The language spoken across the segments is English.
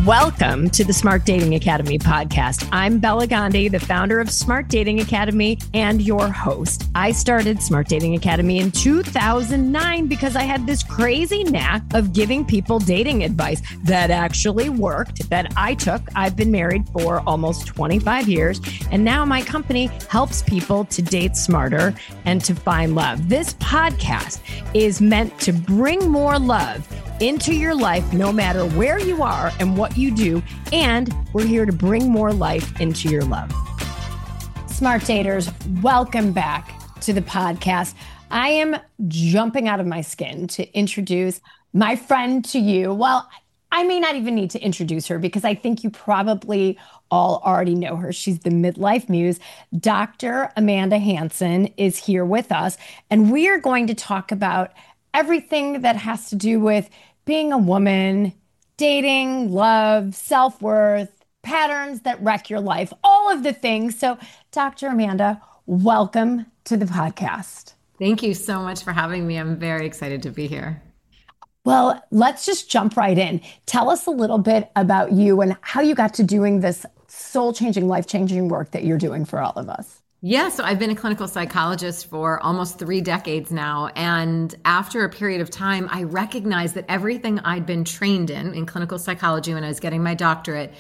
Welcome to the Smart Dating Academy podcast. I'm Bella Gandhi, the founder of Smart Dating Academy and your host. I started Smart Dating Academy in 2009 because I had this crazy knack of giving people dating advice that actually worked, that I took. I've been married for almost 25 years, and now my company helps people to date smarter and to find love. This podcast is meant to bring more love into your life, no matter where you are and what you do. And we're here to bring more life into your love. Smart daters, welcome back to the podcast. I am jumping out of my skin to introduce my friend to you. Well, I may not even need to introduce her because I think you probably all already know her. She's the midlife muse. Dr. Amanda Hanson is here with us, and we are going to talk about everything that has to do with being a woman, dating, love, self-worth, patterns that wreck your life, all of the things. So, Dr. Amanda, welcome to the podcast. Thank you so much for having me. I'm very excited to be here. Well, let's just jump right in. Tell us a little bit about you and how you got to doing this soul-changing, life-changing work that you're doing for all of us. Yeah, so I've been a clinical psychologist for almost 3 decades now. And after a period of time, I recognized that everything I'd been trained in clinical psychology when I was getting my doctorate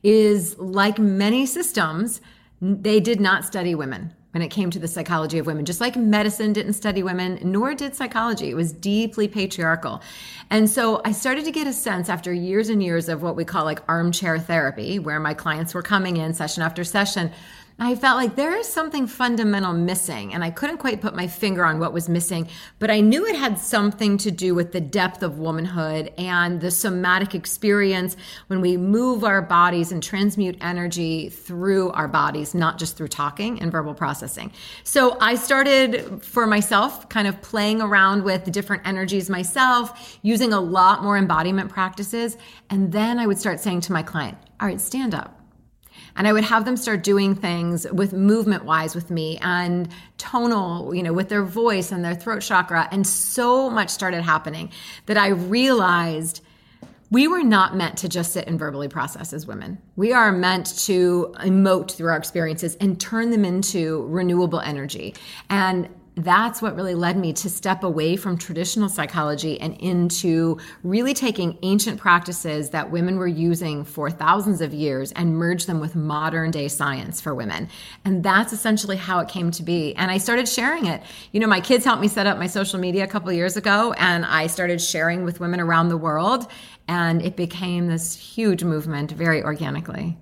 is, like many systems, they did not study women when it came to the psychology of women. Just like medicine didn't study women, nor did psychology. It was deeply patriarchal. And so I started to get a sense after years and years of what we call like armchair therapy, where my clients were coming in session after session. I felt like there is something fundamental missing, and I couldn't quite put my finger on what was missing, but I knew it had something to do with the depth of womanhood and the somatic experience when we move our bodies and transmute energy through our bodies, not just through talking and verbal processing. So I started for myself kind of playing around with the different energies myself, using a lot more embodiment practices, and then I would start saying to my client, all right, stand up. And I would have them start doing things with movement-wise with me and tonal, with their voice and their throat chakra. And so much started happening that I realized we were not meant to just sit and verbally process as women. We are meant to emote through our experiences and turn them into renewable energy. And that's what really led me to step away from traditional psychology and into really taking ancient practices that women were using for thousands of years and merge them with modern day science for women. And that's essentially how it came to be. And I started sharing it. My kids helped me set up my social media a couple of years ago, and I started sharing with women around the world, and it became this huge movement very organically.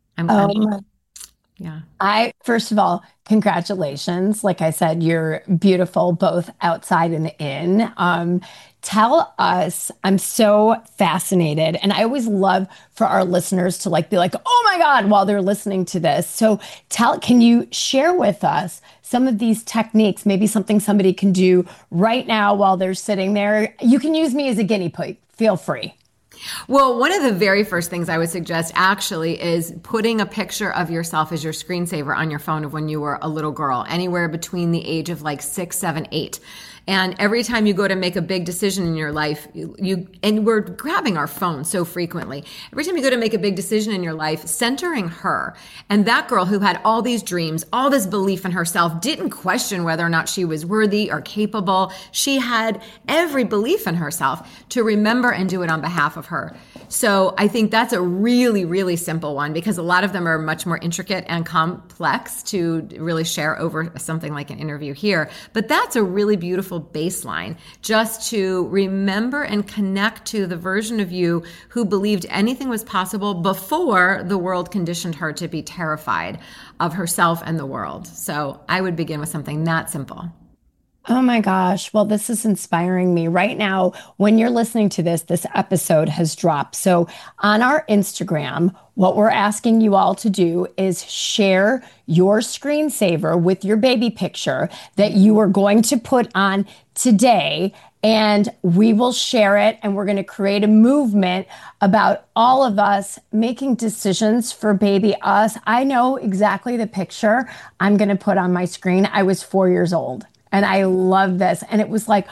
Yeah. First of all, congratulations. Like I said, you're beautiful, both outside and in. Tell us, I'm so fascinated. And I always love for our listeners to be like, oh my God, while they're listening to this. So can you share with us some of these techniques, maybe something somebody can do right now while they're sitting there? You can use me as a guinea pig. Feel free. Well, one of the very first things I would suggest actually is putting a picture of yourself as your screensaver on your phone of when you were a little girl, anywhere between the age of 6, 7, 8. And every time you go to make a big decision in your life, and we're grabbing our phone so frequently. Every time you go to make a big decision in your life, centering her and that girl who had all these dreams, all this belief in herself, didn't question whether or not she was worthy or capable. She had every belief in herself to remember and do it on behalf of her. So I think that's a really, really simple one, because a lot of them are much more intricate and complex to really share over something like an interview here. But that's a really beautiful baseline, just to remember and connect to the version of you who believed anything was possible before the world conditioned her to be terrified of herself and the world. So I would begin with something that simple. Oh my gosh. Well, this is inspiring me right now. When you're listening to this episode has dropped. So on our Instagram, what we're asking you all to do is share your screensaver with your baby picture that you are going to put on today. And we will share it, and we're going to create a movement about all of us making decisions for baby us. I know exactly the picture I'm going to put on my screen. I was 4 years old. And I love this. And it was like,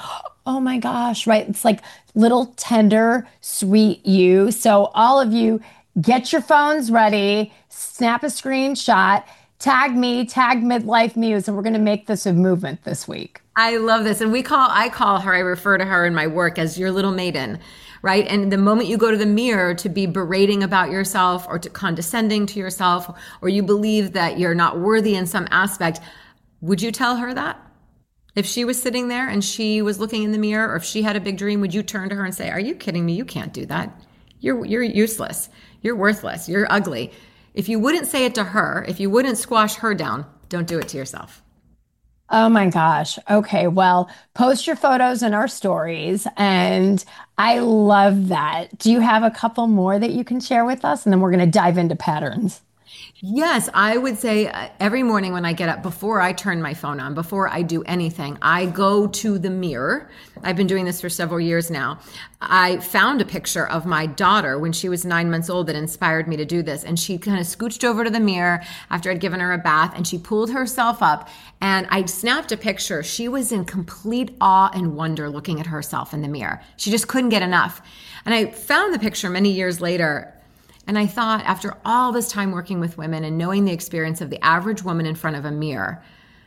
Oh my gosh, right? It's like little tender, sweet you. So all of you get your phones ready, snap a screenshot, tag me, tag Midlife Muse, and we're going to make this a movement this week. I love this. And I call her, I refer to her in my work as your little maiden, right? And the moment you go to the mirror to be berating about yourself or to condescending to yourself, or you believe that you're not worthy in some aspect, would you tell her that? If she was sitting there and she was looking in the mirror, or if she had a big dream, would you turn to her and say, "Are you kidding me? You can't do that. You're useless. You're worthless. You're ugly." If you wouldn't say it to her, if you wouldn't squash her down, don't do it to yourself. Oh my gosh. Okay. Well, post your photos in our stories. And I love that. Do you have a couple more that you can share with us? And then we're going to dive into patterns. Yes, I would say every morning when I get up, before I turn my phone on, before I do anything, I go to the mirror. I've been doing this for several years now. I found a picture of my daughter when she was 9 months old that inspired me to do this. And she kind of scooched over to the mirror after I'd given her a bath, and she pulled herself up, and I snapped a picture. She was in complete awe and wonder looking at herself in the mirror. She just couldn't get enough. And I found the picture many years later. And I thought, after all this time working with women and knowing the experience of the average woman in front of a mirror,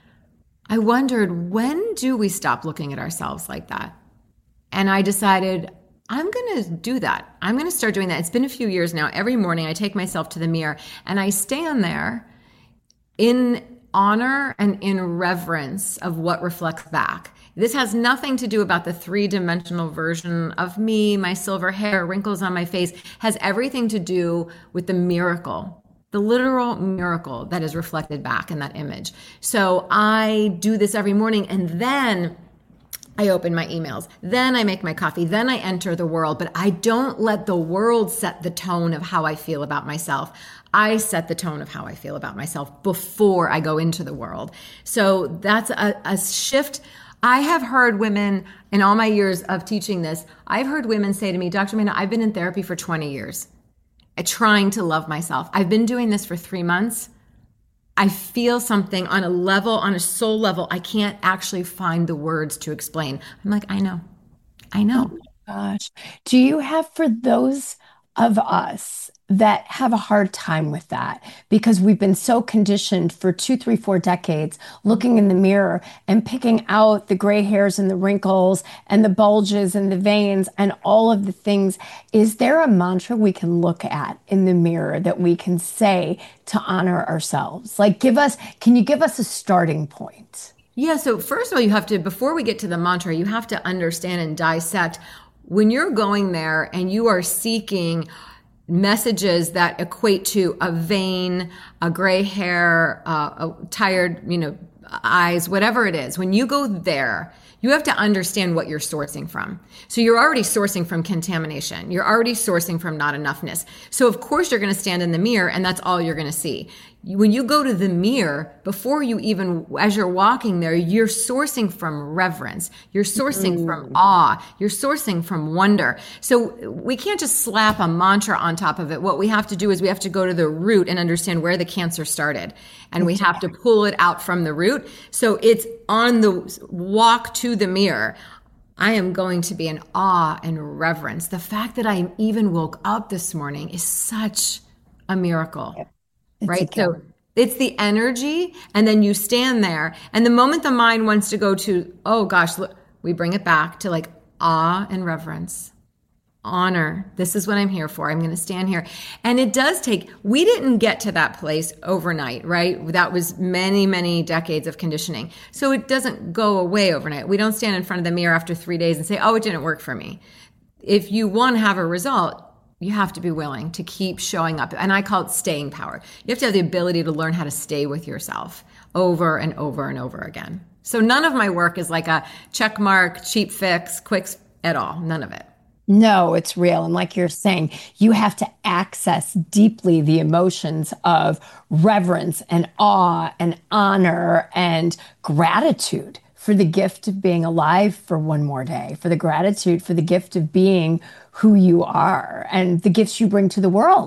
I wondered, when do we stop looking at ourselves like that? And I decided, I'm going to do that. I'm going to start doing that. It's been a few years now. Every morning I take myself to the mirror and I stand there in honor and in reverence of what reflects back. This has nothing to do about the three-dimensional version of me, my silver hair, wrinkles on my face. It has everything to do with the miracle, the literal miracle that is reflected back in that image. So I do this every morning, and then I open my emails. Then I make my coffee. Then I enter the world, but I don't let the world set the tone of how I feel about myself. I set the tone of how I feel about myself before I go into the world. So that's a shift. I have heard women in all my years of teaching this, I've heard women say to me, "Dr. Mina, I've been in therapy for 20 years, trying to love myself. I've been doing this for 3 months. I feel something on a level, on a soul level, I can't actually find the words to explain." I'm like, I know. Oh my gosh. Do you have, for those of us that have a hard time with that, because we've been so conditioned for 2, 3, 4 decades looking in the mirror and picking out the gray hairs and the wrinkles and the bulges and the veins and all of the things, is there a mantra we can look at in the mirror that we can say to honor ourselves? Like, can you give us a starting point? Yeah, so first of all, you have to, before we get to the mantra, you have to understand and dissect when you're going there and you are seeking messages that equate to a vein, a gray hair, a tired, eyes, whatever it is. When you go there, you have to understand what you're sourcing from. So you're already sourcing from contamination. You're already sourcing from not enoughness. So of course you're going to stand in the mirror and that's all you're going to see. When you go to the mirror, before you even, as you're walking there, you're sourcing from reverence. You're sourcing from awe. You're sourcing from wonder. So we can't just slap a mantra on top of it. What we have to do is we have to go to the root and understand where the cancer started. And we have to pull it out from the root. So it's on the walk to the mirror. I am going to be in awe and reverence. The fact that I even woke up this morning is such a miracle. Right? So it's the energy, and then you stand there, and the moment the mind wants to go to, oh gosh, look, we bring it back to like awe and reverence, honor. This is what I'm here for. I'm going to stand here. And it does take, we didn't get to that place overnight, right? That was many, many decades of conditioning. So it doesn't go away overnight. We don't stand in front of the mirror after 3 days and say, oh, it didn't work for me. If you want to have a result, you have to be willing to keep showing up. And I call it staying power. You have to have the ability to learn how to stay with yourself over and over and over again. So none of my work is like a check mark, cheap fix, quick at all. None of it. No, it's real. And like you're saying, you have to access deeply the emotions of reverence and awe and honor and gratitude for the gift of being alive for one more day, for the gratitude, for the gift of being who you are and the gifts you bring to the world.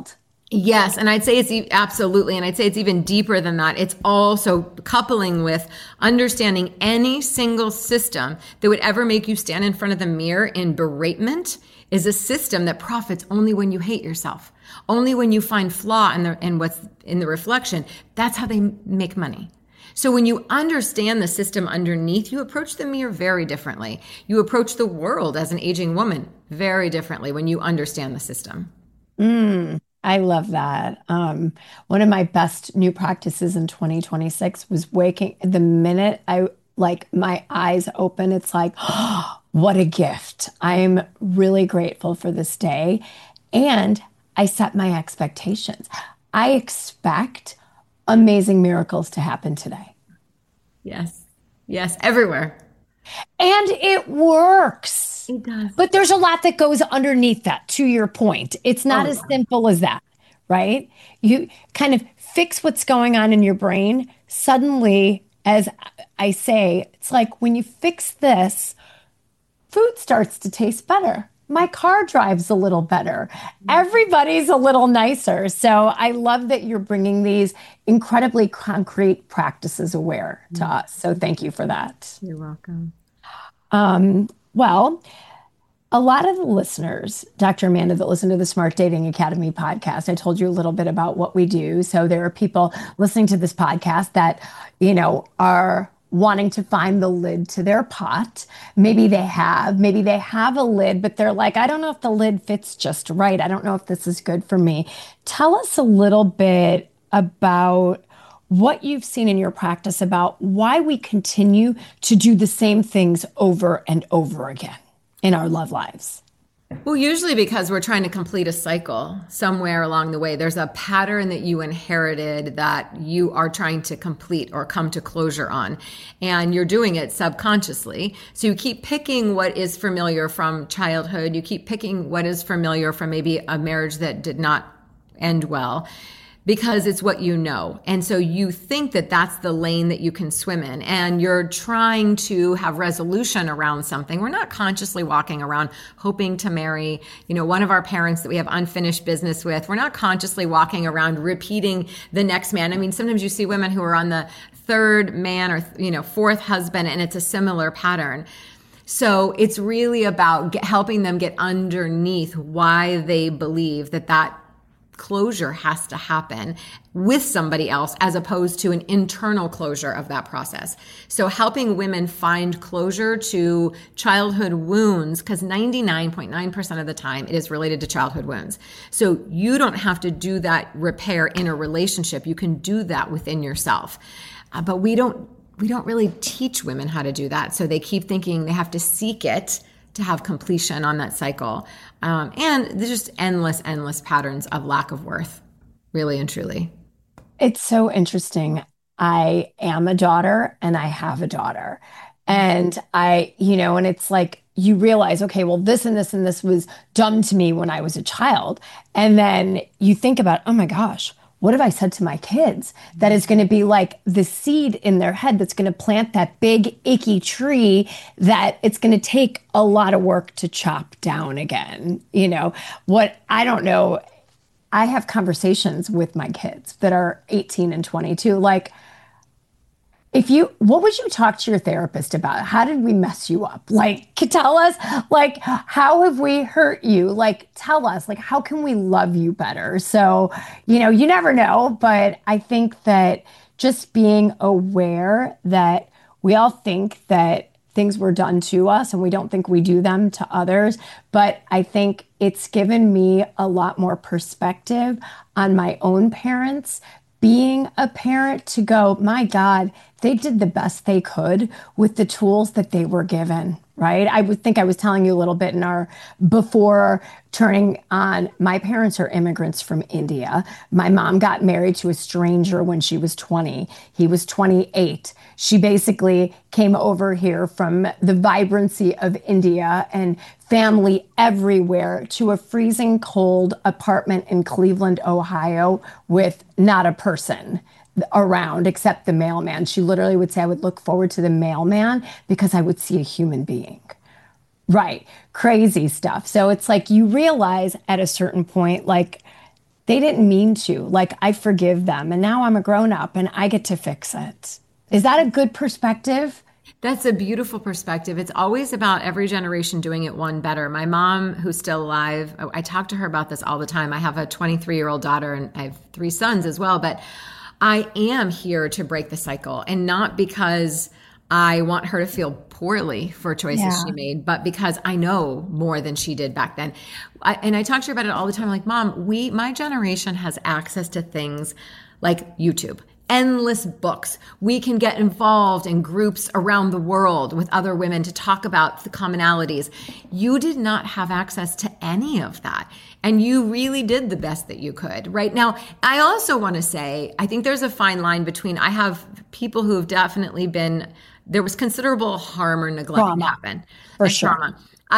Yes, and I'd say absolutely, and I'd say it's even deeper than that. It's also coupling with understanding any single system that would ever make you stand in front of the mirror in beratement is a system that profits only when you hate yourself, only when you find flaw in what's in the reflection. That's how they make money. So when you understand the system underneath, you approach the mirror very differently. You approach the world as an aging woman very differently when you understand the system. I love that. One of my best new practices in 2026 was waking the minute I like my eyes open, it's like, oh, what a gift. I'm really grateful for this day. And I set my expectations. I expect amazing miracles to happen today. Yes. Yes. Everywhere. And it works. It does. But there's a lot that goes underneath that, to your point. It's not as simple as that, right? You kind of fix what's going on in your brain. Suddenly, as I say, it's like when you fix this, food starts to taste better. My car drives a little better. Everybody's a little nicer. So I love that you're bringing these incredibly concrete practices aware to us. So thank you for that. You're welcome. Well, a lot of the listeners, Dr. Amanda, that listen to the Smart Dating Academy podcast, I told you a little bit about what we do. So there are people listening to this podcast that, are wanting to find the lid to their pot. Maybe they have a lid, but they're like, I don't know if the lid fits just right. I don't know if this is good for me. Tell us a little bit about what you've seen in your practice about why we continue to do the same things over and over again in our love lives. Well, usually because we're trying to complete a cycle somewhere along the way. There's a pattern that you inherited that you are trying to complete or come to closure on, and you're doing it subconsciously. So you keep picking what is familiar from childhood. You keep picking what is familiar from maybe a marriage that did not end well, because it's what you know. And so you think that that's the lane that you can swim in, and you're trying to have resolution around something. We're not consciously walking around hoping to marry, one of our parents that we have unfinished business with. We're not consciously walking around repeating the next man. I mean, sometimes you see women who are on the third man or, fourth husband, and it's a similar pattern. So it's really about helping them get underneath why they believe that closure has to happen with somebody else as opposed to an internal closure of that process. So helping women find closure to childhood wounds, because 99.9% of the time it is related to childhood wounds. So you don't have to do that repair in a relationship. You can do that within yourself. But we don't really teach women how to do that. So they keep thinking they have to seek it to have completion on that cycle. And there's just endless patterns of lack of worth, really and truly. It's so interesting. I am a daughter and I have a daughter. And and it's like you realize, okay, well, this and this and this was done to me when I was a child. And then you think about, oh my gosh, what have I said to my kids that is going to be like the seed in their head that's going to plant that big icky tree that it's going to take a lot of work to chop down again? I don't know. I have conversations with my kids that are 18 and 22. Like, what would you talk to your therapist about? How did we mess you up? Like, tell us, like, how have we hurt you? Like, tell us, like, how can we love you better? So, you never know, but I think that just being aware that we all think that things were done to us and we don't think we do them to others. But I think it's given me a lot more perspective on my own parents, being a parent, to go, my God, they did the best they could with the tools that they were given, right? I would think I was telling you a little bit in our before turning on, my parents are immigrants from India. My mom got married to a stranger when she was 20. He was 28. She basically came over here from the vibrancy of India and family everywhere to a freezing cold apartment in Cleveland, Ohio, with not a person around except the mailman. She literally would say, I would look forward to the mailman because I would see a human being. Right. Crazy stuff. So it's like you realize at a certain point, like, they didn't mean to. Like, I forgive them. And now I'm a grown up and I get to fix it. Is that a good perspective? That's a beautiful perspective. It's always about every generation doing it one better. My mom, who's still alive, I talk to her about this all the time. I have a 23-year-old daughter and I have 3 sons as well, but I am here to break the cycle, and not because I want her to feel poorly for choices she made, but because I know more than she did back then. I talk to her about it all the time. Like, Mom, my generation has access to things like YouTube, endless books. We can get involved in groups around the world with other women to talk about the commonalities. You did not have access to any of that. And you really did the best that you could. Right now, I also want to say, I think there's a fine line between, I have people who have definitely there was considerable harm or neglect happen. For sure. Trauma.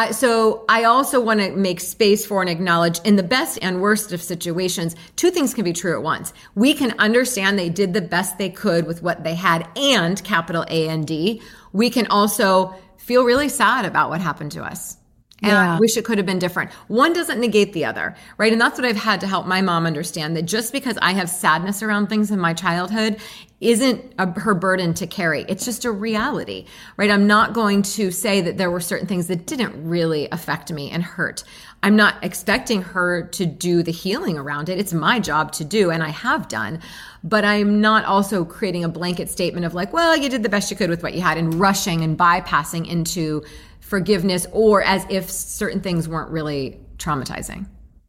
So I also want to make space for and acknowledge, in the best and worst of situations, 2 things can be true at once. We can understand they did the best they could with what they had, and capital A-N-D. We can also feel really sad about what happened to us. And I wish it could have been different. One doesn't negate the other, right? And that's what I've had to help my mom understand, that just because I have sadness around things in my childhood isn't her burden to carry. It's just a reality, right? I'm not going to say that there were certain things that didn't really affect me and hurt. I'm not expecting her to do the healing around it. It's my job to do, and I have done. But I'm not also creating a blanket statement of like, well, you did the best you could with what you had, and rushing and bypassing into forgiveness, or as if certain things weren't really traumatizing.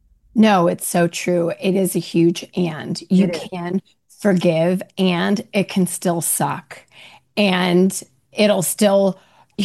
No, it's so true. It is a huge and. You can forgive and it can still suck. And it'll still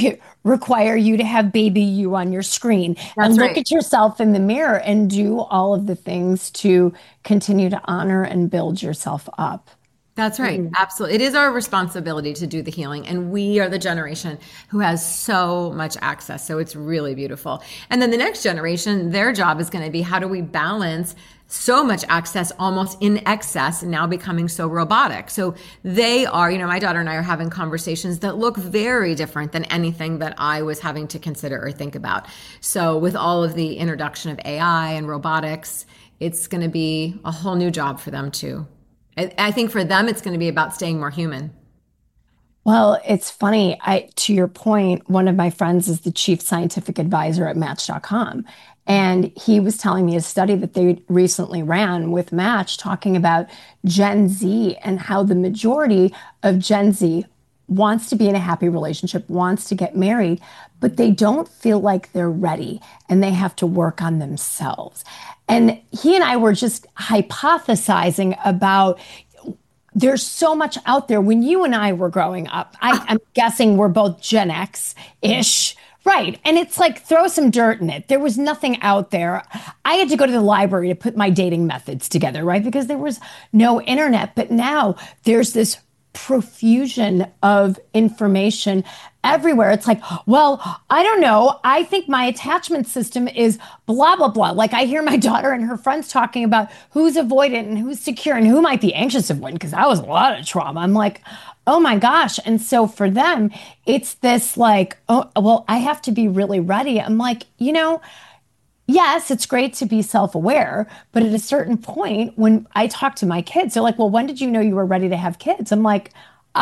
require you to have baby you on your screen. And look at yourself in the mirror and do all of the things to continue to honor and build yourself up. That's right. Absolutely. It is our responsibility to do the healing. And we are the generation who has so much access. So it's really beautiful. And then the next generation, their job is going to be, how do we balance so much access almost in excess and now becoming so robotic? So they are, my daughter and I are having conversations that look very different than anything that I was having to consider or think about. So with all of the introduction of AI and robotics, it's going to be a whole new job for them too. I think for them, it's going to be about staying more human. Well, it's funny. To your point, one of my friends is the chief scientific advisor at Match.com. And he was telling me a study that they recently ran with Match talking about Gen Z and how the majority of Gen Z wants to be in a happy relationship, wants to get married, but they don't feel like they're ready and they have to work on themselves. And he and I were just hypothesizing about, there's so much out there. When you and I were growing up, I'm guessing we're both Gen X-ish, right? And it's like, throw some dirt in it. There was nothing out there. I had to go to the library to put my dating methods together, right? Because there was no internet. But now there's this profusion of information everywhere. It's like, well, I don't know. I think my attachment system is blah, blah, blah. Like, I hear my daughter and her friends talking about who's avoidant and who's secure and who might be anxious avoidant, because that was a lot of trauma. I'm like, oh my gosh. And so for them, it's this like, oh, well, I have to be really ready. I'm like, yes, it's great to be self-aware, but at a certain point, when I talk to my kids, they're like, well, when did you know you were ready to have kids? I'm like,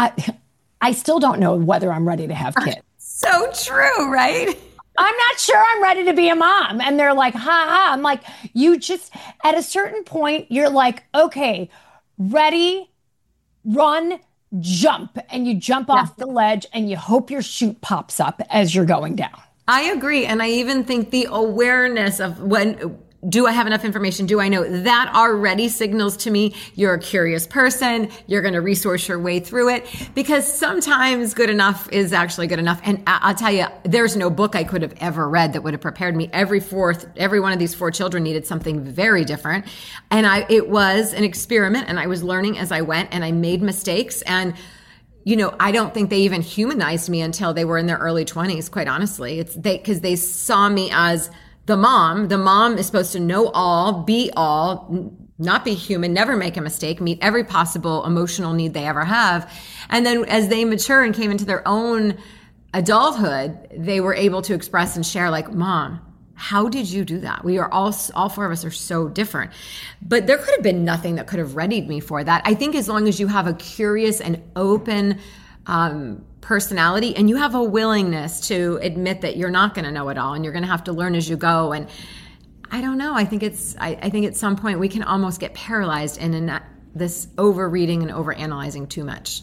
I still don't know whether I'm ready to have kids. So true, right? I'm not sure I'm ready to be a mom. And they're like, ha ha. I'm like, you just, at a certain point, you're like, okay, ready, run, jump. And you jump off the ledge and you hope your chute pops up as you're going down. I agree. And I even think the awareness of do I have enough information? Do I know? That already signals to me you're a curious person. You're going to resource your way through it, because sometimes good enough is actually good enough. And I'll tell you, there's no book I could have ever read that would have prepared me. Every one of these 4 children needed something very different. And it was an experiment, and I was learning as I went, and I made mistakes. And I don't think they even humanized me until they were in their early 20s, quite honestly. Because they saw me as the mom. The mom is supposed to know all, be all, not be human, never make a mistake, meet every possible emotional need they ever have. And then as they mature and came into their own adulthood, they were able to express and share like, Mom, How did you do that? We are all four of us are so different. But there could have been nothing that could have readied me for that. I think as long as you have a curious and open personality, and you have a willingness to admit that you're not going to know it all and you're going to have to learn as you go. And I don't know. I think at some point we can almost get paralyzed in this over-reading and over-analyzing too much.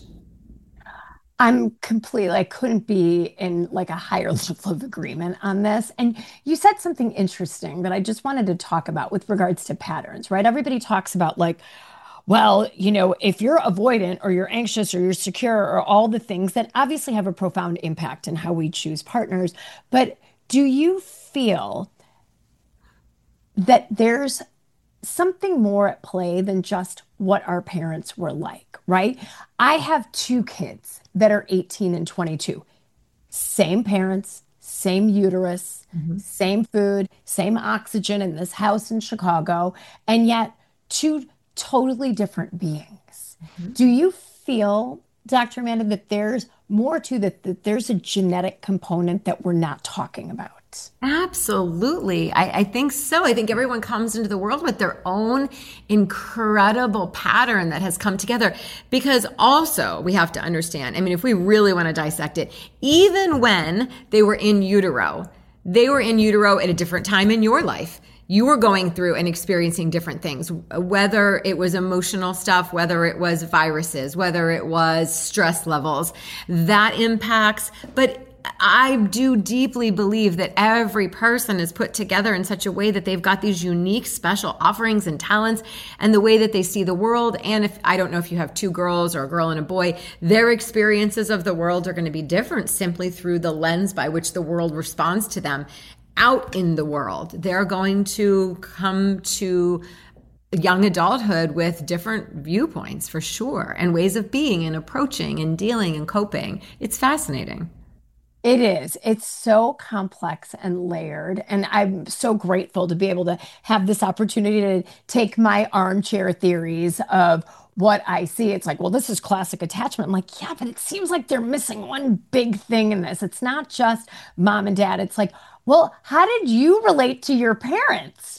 I couldn't be in like a higher level of agreement on this. And you said something interesting that I just wanted to talk about with regards to patterns, right? Everybody talks about like, well, if you're avoidant or you're anxious or you're secure or all the things that obviously have a profound impact in how we choose partners. But do you feel that there's something more at play than just what our parents were like, right? I have two kids that are 18 and 22. Same parents, same uterus, same food, same oxygen in this house in Chicago, and yet two totally different beings. Do you feel, Dr. Amanda, that there's more to that there's a genetic component that we're not talking about? Absolutely. I think so. I think everyone comes into the world with their own incredible pattern that has come together, because also we have to understand, I mean, if we really want to dissect it, even when they were in utero at a different time in your life. You were going through and experiencing different things, whether it was emotional stuff, whether it was viruses, whether it was stress levels, that impacts. But I do deeply believe that every person is put together in such a way that they've got these unique special offerings and talents, and the way that they see the world. And I don't know if you have two girls or a girl and a boy, their experiences of the world are going to be different simply through the lens by which the world responds to them. Out in the world, they're going to come to young adulthood with different viewpoints for sure, and ways of being and approaching and dealing and coping. It's fascinating. It is. It's so complex and layered. And I'm so grateful to be able to have this opportunity to take my armchair theories of what I see. It's like, well, this is classic attachment. I'm like, yeah, but it seems like they're missing one big thing in this. It's not just mom and dad. It's like, well, how did you relate to your parents?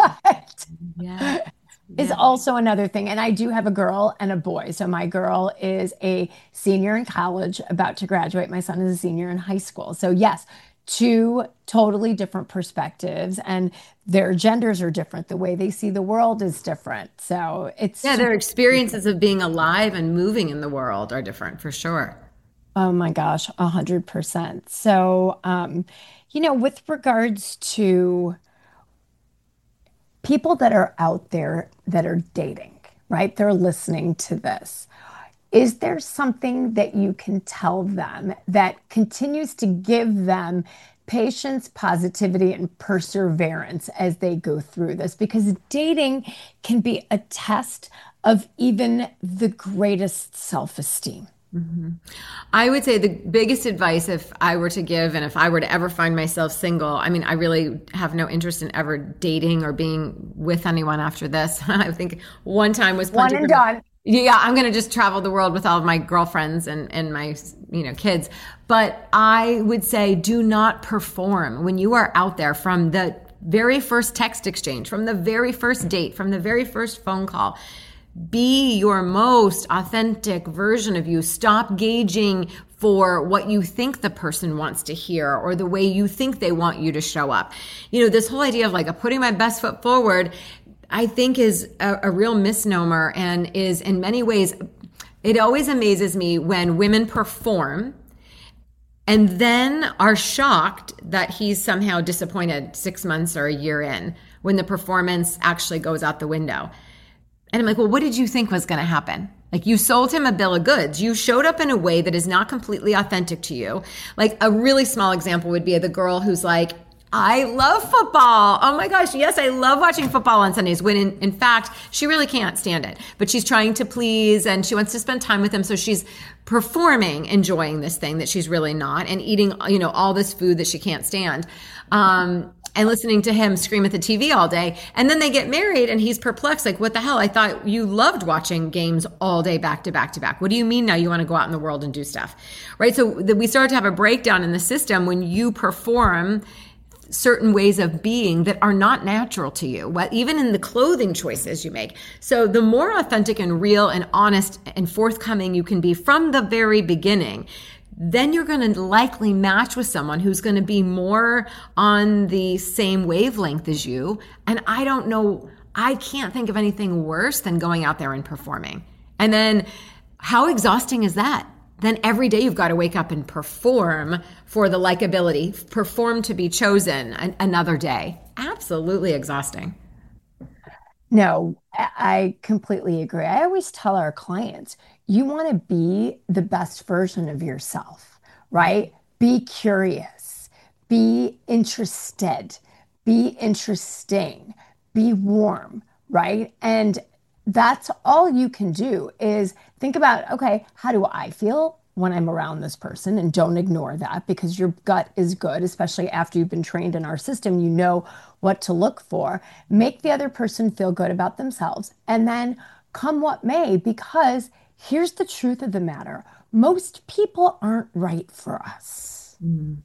Yeah. Is also another thing. And I do have a girl and a boy. So my girl is a senior in college, about to graduate. My son is a senior in high school. So yes, two totally different perspectives, and their genders are different. The way they see the world is different. So it's... Yeah, their experiences of being alive and moving in the world are different for sure. Oh my gosh, 100%. So, with regards to people that are out there that are dating, right? They're listening to this. Is there something that you can tell them that continues to give them patience, positivity, and perseverance as they go through this? Because dating can be a test of even the greatest self-esteem. Mm-hmm. I would say the biggest advice, if I were to give, and if I were to ever find myself single, I mean, I really have no interest in ever dating or being with anyone after this. I think one time was plenty. One and done. Yeah, I'm going to just travel the world with all of my girlfriends and my, kids. But I would say, do not perform when you are out there, from the very first text exchange, from the very first date, from the very first phone call. Be your most authentic version of you. Stop gauging for what you think the person wants to hear or the way you think they want you to show up. This whole idea of like putting my best foot forward, I think is a real misnomer, and is in many ways, it always amazes me when women perform and then are shocked that he's somehow disappointed 6 months or a year in, when the performance actually goes out the window. And I'm like, well, what did you think was going to happen? Like, you sold him a bill of goods. You showed up in a way that is not completely authentic to you. Like, a really small example would be the girl who's like, I love football. Oh my gosh, yes, I love watching football on Sundays, when in fact, she really can't stand it. But she's trying to please, and she wants to spend time with him. So she's performing, enjoying this thing that she's really not, and eating, all this food that she can't stand. And listening to him scream at the TV all day. And then they get married and he's perplexed. Like, what the hell? I thought you loved watching games all day back to back to back. What do you mean now you want to go out in the world and do stuff? Right? So we started to have a breakdown in the system when you perform certain ways of being that are not natural to you, even in the clothing choices you make. So the more authentic and real and honest and forthcoming you can be from the very beginning, then you're going to likely match with someone who's going to be more on the same wavelength as you. And I can't think of anything worse than going out there and performing. And then how exhausting is that? Then every day you've got to wake up and perform for the likability, perform to be chosen another day. Absolutely exhausting. No, I completely agree. I always tell our clients, you want to be the best version of yourself, right? Be curious, be interested, be interesting, be warm, right? And that's all you can do is think about, okay, how do I feel when I'm around this person? And don't ignore that, because your gut is good, especially after you've been trained in our system. You know what to look for. Make the other person feel good about themselves, and then come what may, because here's the truth of the matter. Most people aren't right for us. Mm.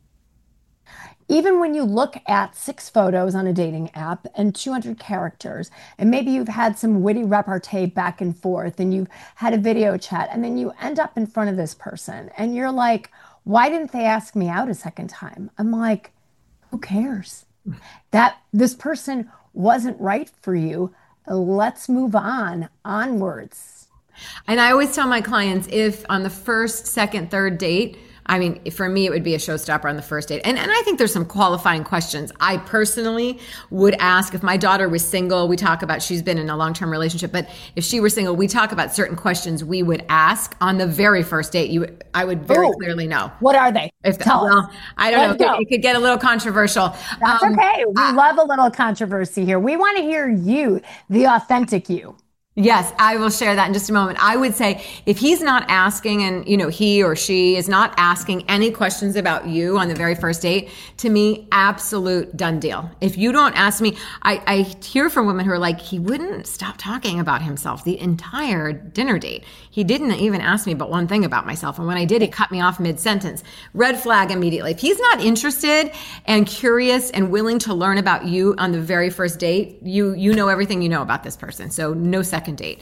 Even when you look at 6 photos on a dating app and 200 characters, and maybe you've had some witty repartee back and forth, and you've had a video chat, and then you end up in front of this person and you're like, why didn't they ask me out a second time? I'm like, who cares? That this person wasn't right for you. Let's move on, onwards. And I always tell my clients, if on the first, second, third date, I mean, for me, it would be a showstopper on the first date. And I think there's some qualifying questions. I personally would ask, if my daughter was single, we talk about, she's been in a long-term relationship, but if she were single, we talk about certain questions we would ask on the very first date. I would very clearly know. What are they? Tell us. I don't know. It could get a little controversial. That's okay. We love a little controversy here. We want to hear you, the authentic you. Yes, I will share that in just a moment. I would say if he's not asking, and he or she is not asking any questions about you on the very first date, to me, absolute done deal. If you don't ask me, I hear from women who are like, he wouldn't stop talking about himself the entire dinner date. He didn't even ask me but one thing about myself. And when I did, he cut me off mid-sentence. Red flag immediately. If he's not interested and curious and willing to learn about you on the very first date, you know everything you know about this person. So no second date.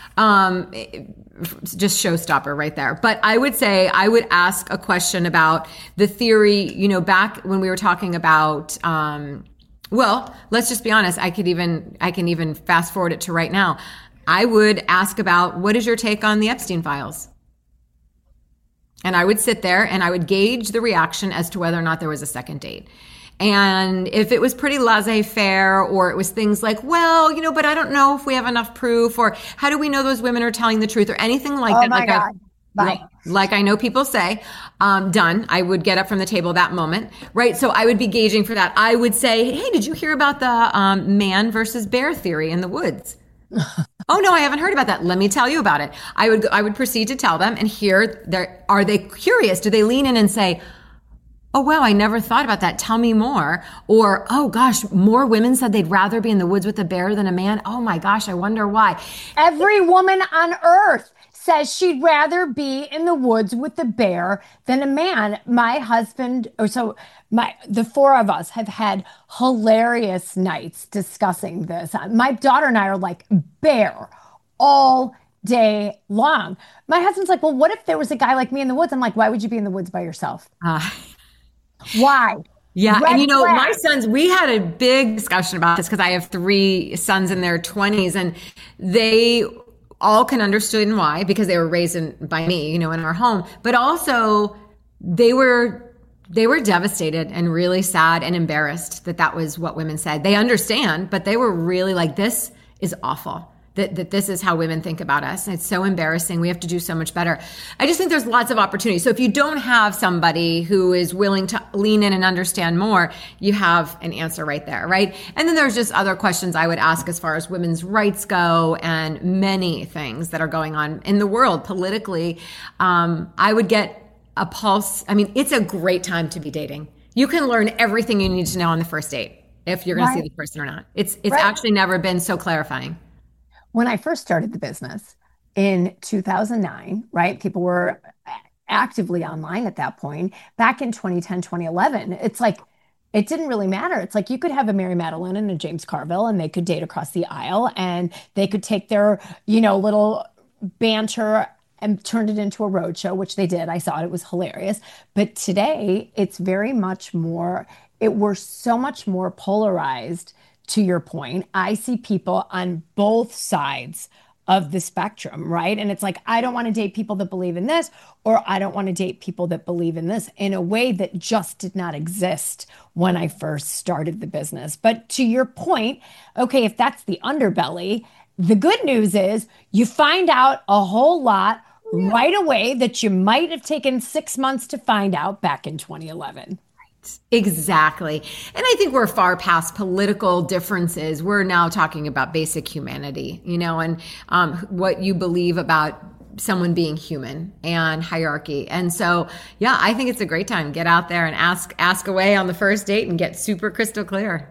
Just showstopper right there. But I would say I would ask a question about the theory, back when we were talking about, well, let's just be honest. I can even fast forward it to right now. I would ask about, what is your take on the Epstein files? And I would sit there and I would gauge the reaction as to whether or not there was a second date. And if it was pretty laissez-faire, or it was things like, well, but I don't know if we have enough proof, or how do we know those women are telling the truth, or anything like that. Oh my God. Bye. Like I know people say, done. I would get up from the table that moment, right? So I would be gauging for that. I would say, hey, did you hear about the man versus bear theory in the woods? Oh no, I haven't heard about that. Let me tell you about it. I would proceed to tell them, and are they curious? Do they lean in and say, oh, wow, I never thought about that. Tell me more. Or, oh gosh, more women said they'd rather be in the woods with a bear than a man. Oh my gosh, I wonder why. Every woman on earth says she'd rather be in the woods with a bear than a man. My husband, the 4 of us have had hilarious nights discussing this. My daughter and I are like, bear all day long. My husband's like, well, what if there was a guy like me in the woods? I'm like, why would you be in the woods by yourself? Why? Yeah. Red and flag. My sons, we had a big discussion about this, because I have 3 sons in their 20s, and they all can understand why, because they were raised by me, in our home, but also they were devastated and really sad and embarrassed that was what women said. They understand, but they were really like, this is awful. That this is how women think about us. And it's so embarrassing. We have to do so much better. I just think there's lots of opportunities. So if you don't have somebody who is willing to lean in and understand more, you have an answer right there, right? And then there's just other questions I would ask as far as women's rights go, and many things that are going on in the world politically. I would get a pulse. I mean, it's a great time to be dating. You can learn everything you need to know on the first date, if you're going to see the person or not. It's actually never been so clarifying. When I first started the business in 2009, right? People were actively online at that point. Back in 2010, 2011, it's like it didn't really matter. It's like you could have a Mary Madeline and a James Carville, and they could date across the aisle, and they could take their, little banter and turned it into a roadshow, which they did. I saw it. It was hilarious. But today, it's very much more, we're so much more polarized, to your point. I see people on both sides of the spectrum, right? And it's like, I don't want to date people that believe in this, or I don't want to date people that believe in this, in a way that just did not exist when I first started the business. But to your point, okay, if that's the underbelly, the good news is you find out a whole lot right away that you might have taken 6 months to find out back in 2011. Exactly. And I think we're far past political differences. We're now talking about basic humanity, and what you believe about someone being human and hierarchy. And so, yeah, I think it's a great time. Get out there and ask away on the first date and get super crystal clear.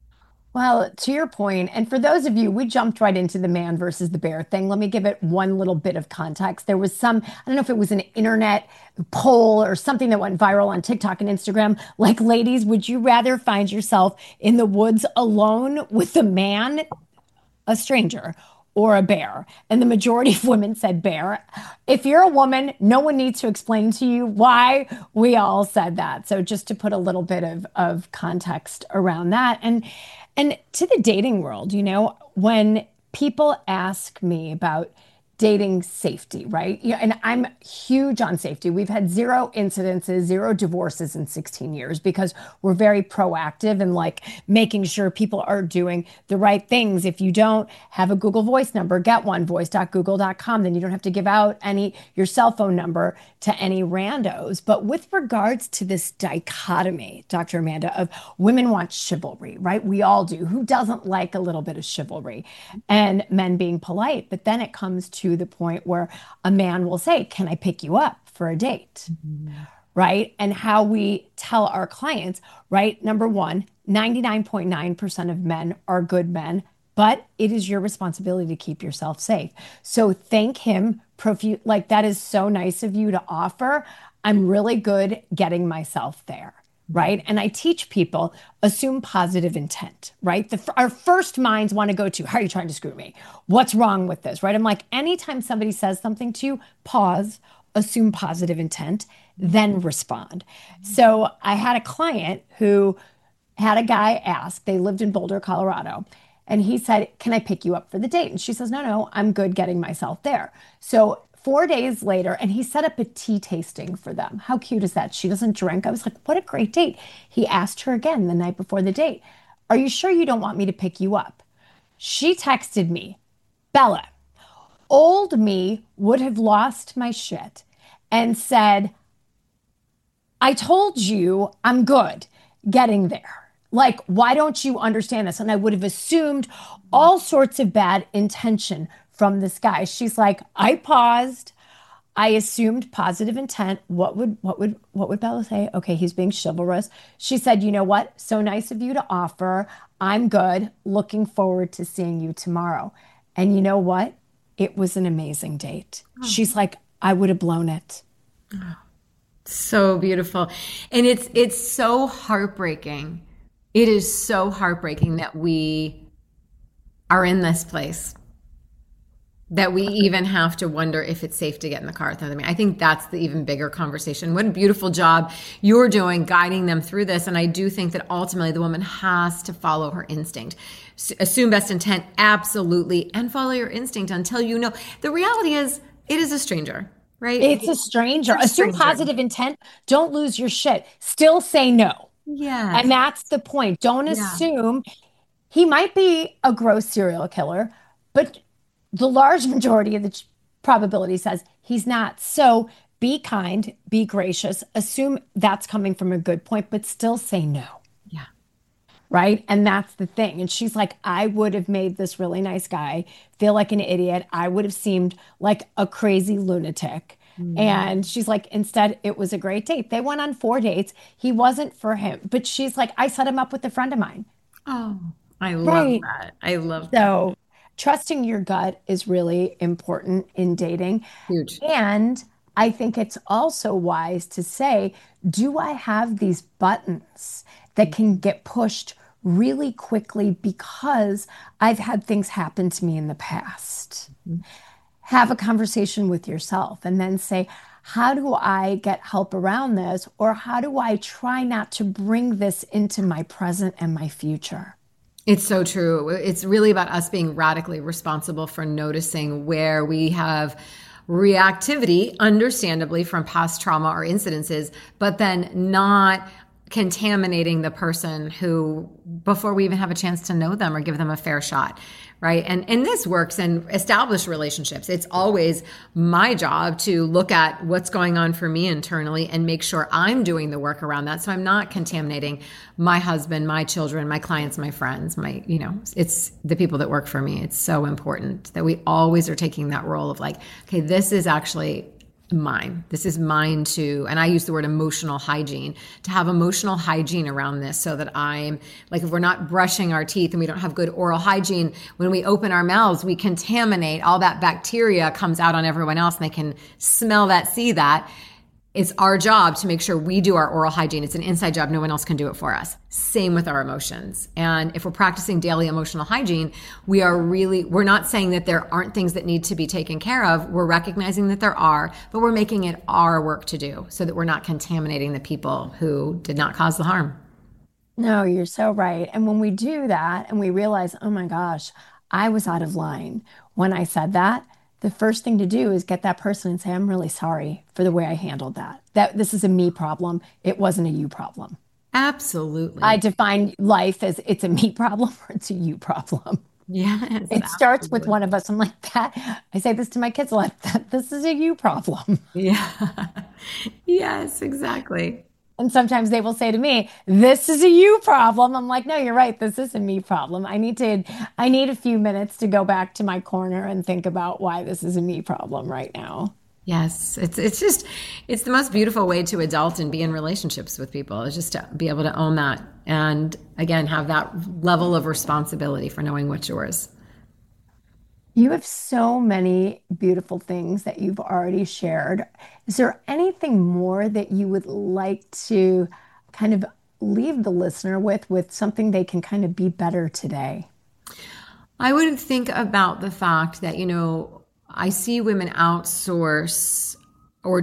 Well, to your point, and for those of you, we jumped right into the man versus the bear thing. Let me give it one little bit of context. There was I don't know if it was an internet poll or something that went viral on TikTok and Instagram. Like, ladies, would you rather find yourself in the woods alone with a man, a stranger, or a bear? And the majority of women said bear. If you're a woman, no one needs to explain to you why we all said that. So just to put a little bit of context around that. And to the dating world, when people ask me about dating safety, right? And I'm huge on safety. We've had zero incidences, zero divorces in 16 years because we're very proactive and like making sure people are doing the right things. If you don't have a Google Voice number, get one, voice.google.com. Then you don't have to give out your cell phone number to any randos. But with regards to this dichotomy, Dr. Amanda, of women want chivalry, right? We all do. Who doesn't like a little bit of chivalry? And men being polite. But then it comes to the point where a man will say, can I pick you up for a date? Mm-hmm. Right? And how we tell our clients, right? Number one, 99.9% of men are good men, but it is your responsibility to keep yourself safe. So thank him. Like, that is so nice of you to offer. I'm really good getting myself there. Right. And I teach people, assume positive intent, right? Our first minds want to go to, how are you trying to screw me? What's wrong with this? Right. I'm like, anytime somebody says something to you, pause, assume positive intent, then respond. So I had a client who had a guy ask, they lived in Boulder, Colorado. And he said, can I pick you up for the date? And she says, no, I'm good getting myself there. So 4 days later, and he set up a tea tasting for them. How cute is that? She doesn't drink. I was like, what a great date. He asked her again the night before the date, are you sure you don't want me to pick you up? She texted me, Bella, old me would have lost my shit and said, I told you I'm good getting there. Like, why don't you understand this? And I would have assumed all sorts of bad intention from this guy. She's like, I paused. I assumed positive intent. What would Bella say? Okay, he's being chivalrous. She said, you know what? So nice of you to offer. I'm good. Looking forward to seeing you tomorrow. And you know what? It was an amazing date. Oh. She's like, I would have blown it. Oh, so beautiful. And it's so heartbreaking. It is so heartbreaking that we are in this place, that we even have to wonder if it's safe to get in the car with them. I think that's the even bigger conversation. What a beautiful job you're doing guiding them through this. And I do think that ultimately the woman has to follow her instinct. Assume best intent, absolutely, and follow your instinct until you know. The reality is, it is a stranger, right? It's a stranger. Assume positive intent. Don't lose your shit. Still say no. Yeah. And that's the point. Don't assume. He might be a gross serial killer, but the large majority of the probability says he's not. So be kind, be gracious, assume that's coming from a good point, but still say no. Yeah. Right. And that's the thing. And she's like, I would have made this really nice guy feel like an idiot. I would have seemed like a crazy lunatic. Mm. And she's like, instead, it was a great date. They went on 4 dates. He wasn't for him. But she's like, I set him up with a friend of mine. Oh, I love that. I love that. So trusting your gut is really important in dating. Huge. And I think it's also wise to say, do I have these buttons that can get pushed really quickly because I've had things happen to me in the past? Have a conversation with yourself and then say, how do I get help around this? Or how do I try not to bring this into my present and my future? It's so true. It's really about us being radically responsible for noticing where we have reactivity, understandably from past trauma or incidences, but then not contaminating the person who, before we even have a chance to know them or give them a fair shot, right? And this works in established relationships. It's always my job to look at what's going on for me internally and make sure I'm doing the work around that. So I'm not contaminating my husband, my children, my clients, my friends, it's the people that work for me. It's so important that we always are taking that role of like, okay, this is actually mine. This is mine too. And I use the word emotional hygiene, to have emotional hygiene around this so that I'm like, if we're not brushing our teeth and we don't have good oral hygiene, when we open our mouths, we contaminate, all that bacteria comes out on everyone else and they can smell that, see that. It's our job to make sure we do our oral hygiene. It's an inside job. No one else can do it for us. Same with our emotions. And if we're practicing daily emotional hygiene, we're not saying that there aren't things that need to be taken care of. We're recognizing that there are, but we're making it our work to do so that we're not contaminating the people who did not cause the harm. No, you're so right. And when we do that and we realize, oh my gosh, I was out of line when I said that, the first thing to do is get that person and say, I'm really sorry for the way I handled that. That this is a me problem. It wasn't a you problem. Absolutely. I define life as it's a me problem or it's a you problem. Yes, It starts with absolutely. one of us. I'm like that. I say this to my kids a lot. That this is a you problem. Yeah. Yes, exactly. And sometimes they will say to me, "This is a you problem." I'm like, "No, you're right. This is a me problem. I need a few minutes to go back to my corner and think about why this is a me problem right now." Yes, it's the most beautiful way to adult and be in relationships with people is just to be able to own that and again have that level of responsibility for knowing what's yours. You have so many beautiful things that you've already shared. Is there anything more that you would like to kind of leave the listener with something they can kind of be better today? I would think about the fact that, I see women outsource or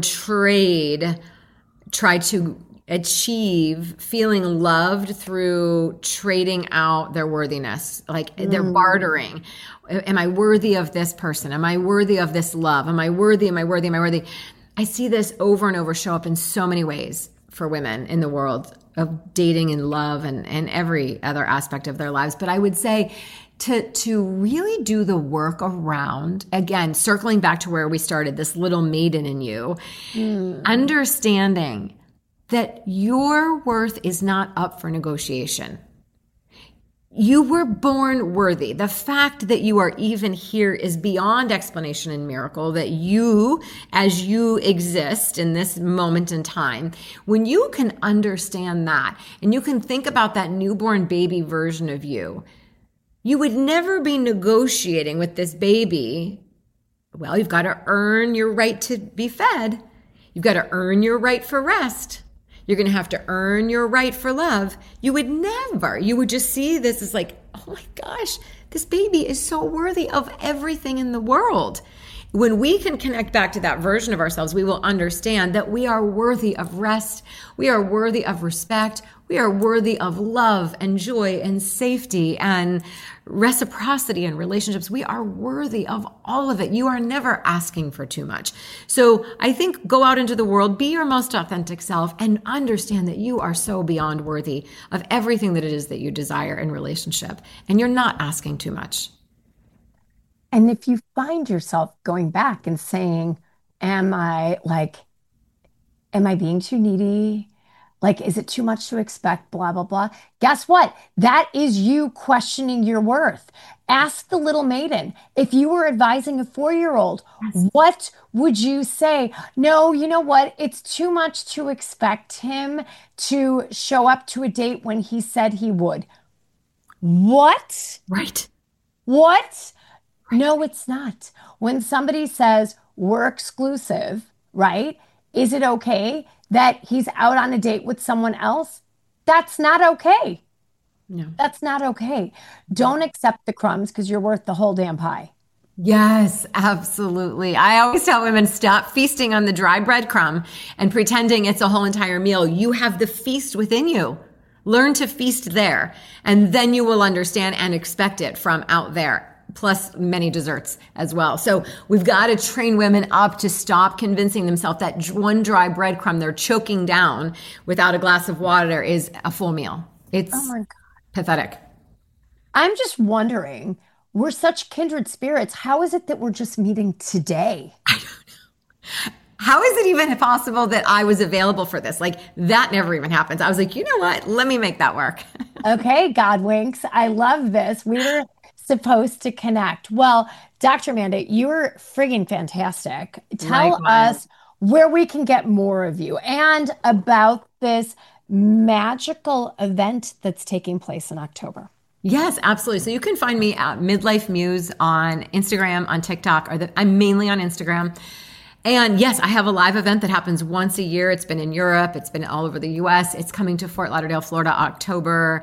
try to achieve feeling loved through trading out their worthiness. Like they're bartering. Am I worthy of this person? Am I worthy of this love? Am I worthy? Am I worthy? Am I worthy? I see this over and over show up in so many ways for women in the world of dating and love and every other aspect of their lives. But I would say to really do the work around, again, circling back to where we started, this little maiden in you, understanding that your worth is not up for negotiation. You were born worthy. The fact that you are even here is beyond explanation and miracle, that you, as you exist in this moment in time, when you can understand that and you can think about that newborn baby version of you, you would never be negotiating with this baby. Well, you've got to earn your right to be fed. You've got to earn your right for rest. You're going to have to earn your right for love. You would just see this as like, oh my gosh, this baby is so worthy of everything in the world. When we can connect back to that version of ourselves, we will understand that we are worthy of rest. We are worthy of respect. We are worthy of love and joy and safety and reciprocity and relationships. We are worthy of all of it. You are never asking for too much. So I think go out into the world, be your most authentic self, and understand that you are so beyond worthy of everything that it is that you desire in relationship. And you're not asking too much. And if you find yourself going back and saying, am I like, am I being too needy? Like, is it too much to expect? Blah, blah, blah. Guess what? That is you questioning your worth. Ask the little maiden. If you were advising a 4-year-old, what would you say? No, you know what? It's too much to expect him to show up to a date when he said he would. What? Right. What? No, it's not. When somebody says we're exclusive, right? Is it okay that he's out on a date with someone else? That's not okay. No. That's not okay. Don't accept the crumbs because you're worth the whole damn pie. Yes, absolutely. I always tell women, stop feasting on the dry breadcrumb and pretending it's a whole entire meal. You have the feast within you. Learn to feast there, and then you will understand and expect it from out there, plus many desserts as well. So we've got to train women up to stop convincing themselves that one dry breadcrumb they're choking down without a glass of water is a full meal. It's pathetic. I'm just wondering, we're such kindred spirits. How is it that we're just meeting today? I don't know. How is it even possible that I was available for this? Like, that never even happens. I was like, you know what? Let me make that work. Okay, God winks. I love this. We were supposed to connect. Well, Dr. Amanda, you were friggin' fantastic. Tell us where we can get more of you and about this magical event that's taking place in October. Yes, absolutely. So you can find me at Midlife Muse on Instagram, on TikTok, I'm mainly on Instagram. And yes, I have a live event that happens once a year. It's been in Europe. It's been all over the US. It's coming to Fort Lauderdale, Florida, October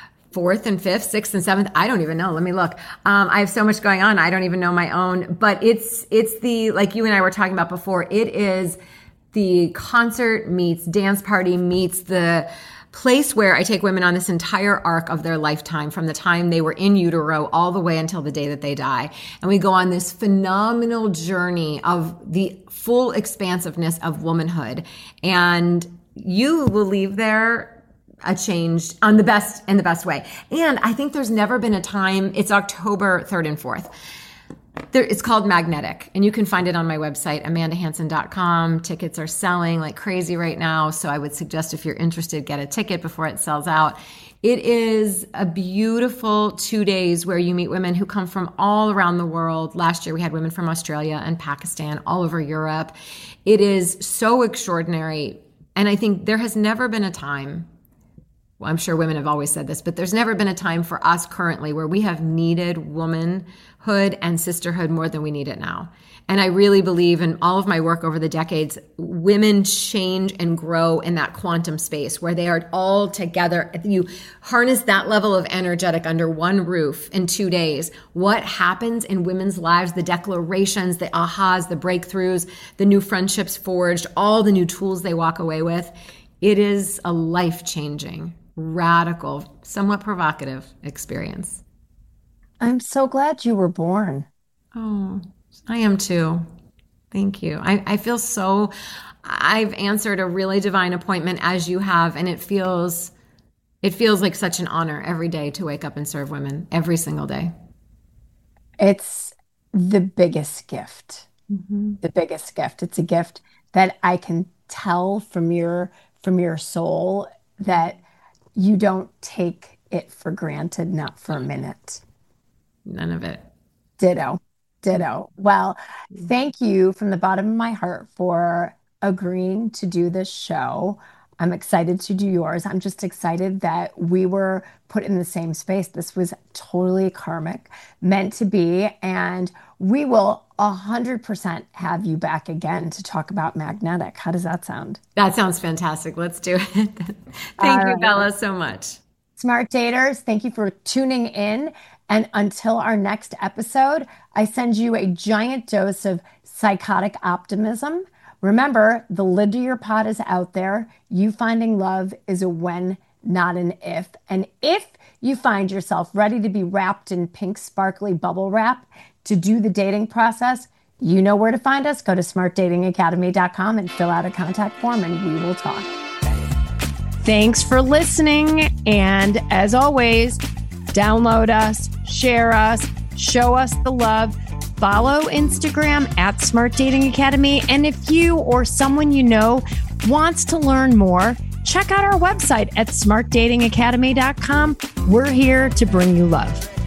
4th and 5th, 6th and 7th. I don't even know. Let me look. I have so much going on. I don't even know my own, but it's the, like you and I were talking about before, it is the concert meets dance party meets the place where I take women on this entire arc of their lifetime, from the time they were in utero all the way until the day that they die. And we go on this phenomenal journey of the full expansiveness of womanhood. And you will leave there a change in the best way. And I think there's never been a time, it's October 3rd and 4th. It's called Magnetic, and you can find it on my website, amandahansen.com. Tickets are selling like crazy right now, so I would suggest if you're interested, get a ticket before it sells out. It is a beautiful 2 days where you meet women who come from all around the world. Last year, we had women from Australia and Pakistan, all over Europe. It is so extraordinary, and I think there has never been a time, well, I'm sure women have always said this, but there's never been a time for us currently where we have needed womanhood and sisterhood more than we need it now. And I really believe in all of my work over the decades, women change and grow in that quantum space where they are all together. You harness that level of energetic under one roof in 2 days. What happens in women's lives, the declarations, the ahas, the breakthroughs, the new friendships forged, all the new tools they walk away with. It is a life-changing, radical, somewhat provocative experience. I'm so glad you were born. Oh, I am too. Thank you. I feel so, I've answered a really divine appointment as you have, and it feels like such an honor every day to wake up and serve women every single day. It's the biggest gift. Mm-hmm. The biggest gift. It's a gift that I can tell from your soul that you don't take it for granted, not for a minute. None of it. Ditto. Well, thank you from the bottom of my heart for agreeing to do this show. I'm excited to do yours. I'm just excited that we were put in the same space. This was totally karmic, meant to be, and we will 100% have you back again to talk about Magnetic. How does that sound? That sounds fantastic. Let's do it. Thank you, Bella, so much. Smart daters, thank you for tuning in. And until our next episode, I send you a giant dose of psychotic optimism. Remember, the lid to your pot is out there. You finding love is a when, not an if. And if you find yourself ready to be wrapped in pink sparkly bubble wrap to do the dating process, you know where to find us. Go to smartdatingacademy.com and fill out a contact form, and we will talk. Thanks for listening. And as always, download us, share us, show us the love. Follow Instagram at Smart Dating Academy. And if you or someone you know wants to learn more, check out our website at smartdatingacademy.com. We're here to bring you love.